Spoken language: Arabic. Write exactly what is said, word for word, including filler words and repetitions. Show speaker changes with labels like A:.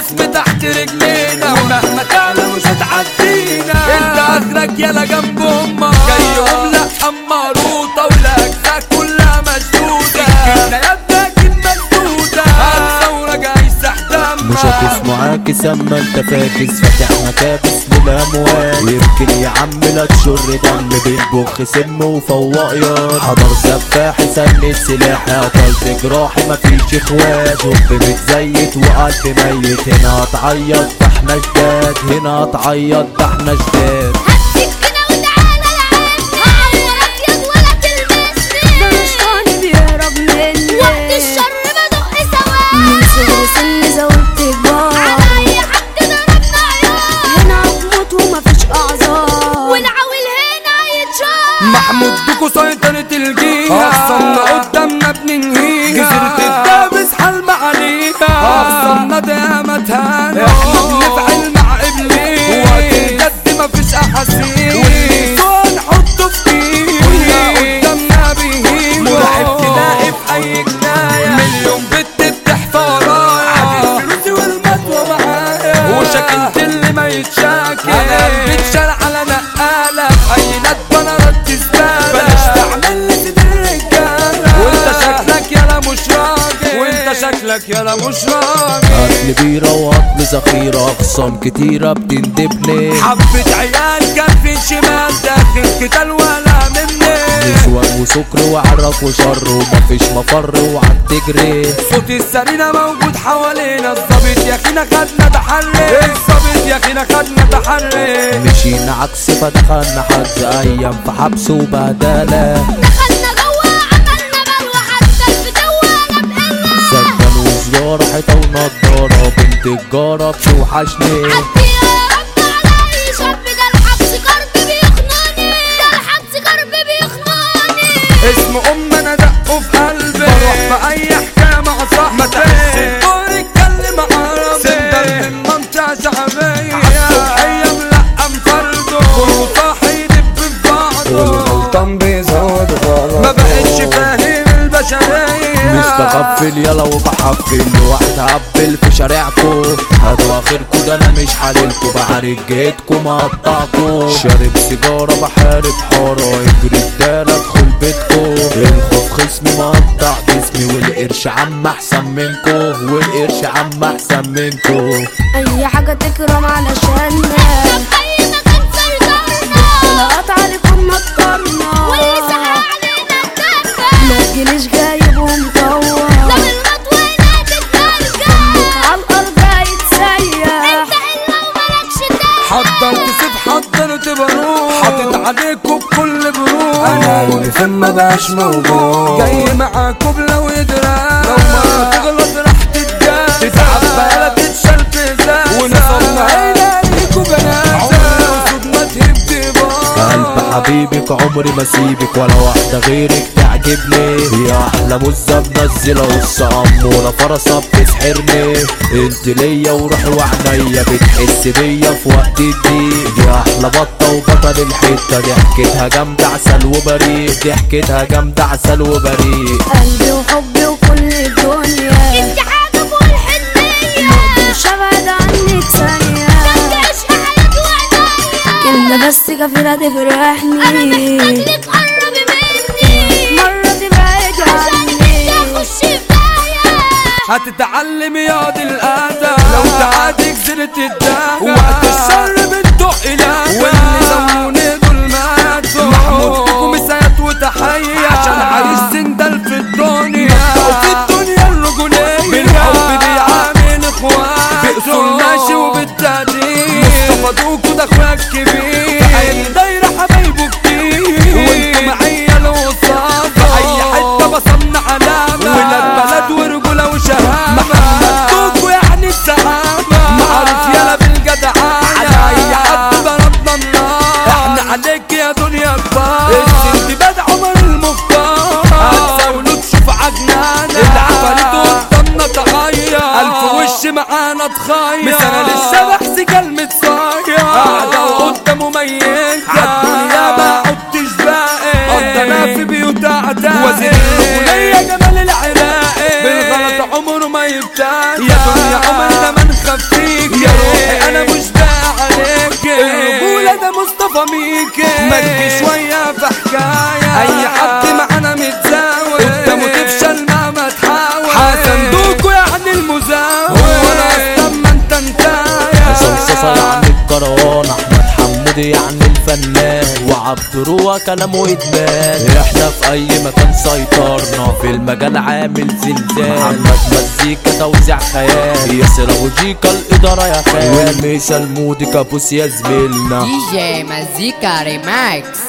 A: الاسم تحت رجلينا، ومهما تعلى مش هتعدينا. انت اخرك يلا جنب امك جايهم لا اماروطه، والاجزاء كلها مشدوده، سكينه يا ابنك مسدوده، هتصوره جاي سحدمك.
B: مش هتسمع عاكس اما انت فاكس، فاتح مكابس للاموال. يمكن يا عم لا تشر دم بينبخ سم وفواق يار. حضر سفاح سن السلاح، قتلت جراحي مفيش اخوات. شوف متزيت وقلب ميت، هنا هتعيط ده احنا جداد، هنا هتعيط ده احنا جداد.
A: محمود بيكو سيطرة الجيهة، أخصمنا قدامنا بننهيها، جزيرة الدابس حلم عليها، أخصمنا دايما تهانا، احنا بنفعل مع إبليس، وقت الجد مفيش أحاسيس، واللي سوى نحطه في كيس، كلنا قدامنا بيهين، مرعب تلاقي في أي جناية، مليون بنت بتحفى ورايا، عادي فلوسي والمطوة معايا، وشكلت اللي ما يتشاكل، أنا قلبي اتشال على نقالة، في أي ندبة أنا ركز بلاش تعمل لي سيد الرجالة، وانت شكلك يالا مش راجل، وانت شكلك يالا مش راجل.
B: قتل بيرة وقتل ذخيرة، أقسام كتيرة بتندبني،
A: حبة عيال كف شمال داخل قتال ولا مني،
B: نسوان وسكر وعرق وشر ومفيش مفر وعم تجري.
A: صوت السرينة موجود حوالينا، الظابط يا اخينا خدنا تحري، الظابط يا اخينا خدنا تحري،
B: مشينا عكس فدخلنا حجز أيام في حبس وبهدلة،
C: دخلنا جوا عملنا بلوى حتى الفتوة انا بقلة،
B: سجن وزيارة حيطة ونضارة، بنت الجارة بتوحشني.
C: عدي يا رب على اي شاب، ده الحبس كرب بيخنقني، ده الحبس كرب بيخنقني.
A: اسم ام انا دقه في قلبي، بروح في اي حكايه مع صاحبي، ما تحس الدور اتكلم عربي، سندل من منطقه شعبيه، عالصبحيه ملقم فرده، كله صاحي يدب في بعضه، والغلطان بيزود غلط، ما بقتش فاهم البشريه،
B: مش بغفل يلا وبحفل، واحد هقبل في شارعكو، هاتوا اخركو ده انا مش حليلكو، بعارك جيتكو مقطعكو، شارب سيجارة بحارب حارة، اجري الدالة ادخل بيتكو، الخوف خصمي مقطع جسمي، والقرش عم احسن منكو، والقرش عم احسن منكو.
C: اي حاجة تكرم علشاننا، اي مكان سيطرنا، طلقات عليكم مطرنا، واللي سحق علينا الدفة، ما تجيليش جايب ومطور، لا بالمطوة هنا تترجع، عالارض هيتسيح، انت الا ومالكش داعي،
A: حضرت سيف حضرت بارود، حاطط عليكم بكل برود، انا يونيفورم ما بقاش موجود، جاي معاكم لو يدرى، لو ما تغلط راح تتجاز، تتعب بقى تتشال في ازاز، ونصرنا هيلاقيكوا جنازة، عمري وصود ما تهب باظ،
B: قلب حبيبك عمري ما سيبك، ولا واحدة غيرك تعجبني، يا احلى مزة منزلة قصة امورة فرصة بتسحرني، انت ليا وروحي وعنيا، بتحس بيا في وقت الضيق، يا احلى بطة وبطل الحتة، ضحكتها جامدة عسل وبريء، ضحكتها جامدة عسل وبريء،
C: قلبي وحبي وكل الدنيا، انت حاجة فوق الحنية، مقدرش ابعد عنك ثانية، مقدرش في حياتي وعنايا، كلمة بس كفيلة تفرحني، انا محتاجلك قربي مني، مرة تبعدي عني، اخش في داهية،
A: هتتعلم يا دي الادب، لو تعادي جزيرة الدهب، وقت الشر بتدق اله، واللي زموني دول ماتوا، محمود بيكو مسايات وتحية، عشان عريس سندل في الدنيا، في الدنيا الرجولية، بالحب بيعامل اخوات، بأصول ماشي وبالتقدير، مصطفى دوكو ده اخويا الكبير، في اي دايرة حبايبه كتير، وانتوا معايا الوصافة، في اي حتة بصمنا علامة، ولاد بلد ورجولة وشهامة، محمد دوكو يعني السعامة، معروف يالا بالجدعانة، على اي حد ضربنا النار، احنا عليك يا دنيا كبار، السندباد عمر المختار، هتزاولوا تشوف عجنانة، العفاريت قدامنا تغير، الف وش معانا تخير، مثال الشبح سجال متصاير، قاعدة وقدام يا دنيا عمرنا ما نخاف فيك يا روحي انا مش باقي عليك الرجولة ده مصطفى ميكي مجي شوية في حكاية اي حد معانا متزاوي قدامه تفشل مهما تحاول حسن دوكو يعني المزاول هو انا اصلا ما انت انتايا
B: صلصة يعني الكروان احمد حمودي يعني الفنان وعبد روى كلامه ادمان احنا في اي مكان سيطرنا في المجال عامل زلزال محمد مزيكا توزيع خيال ياسر ابو جيكا الاداره يا خال والميشا المودي كابوس يا زميلنا
D: دي جي مزيكا ريماكس.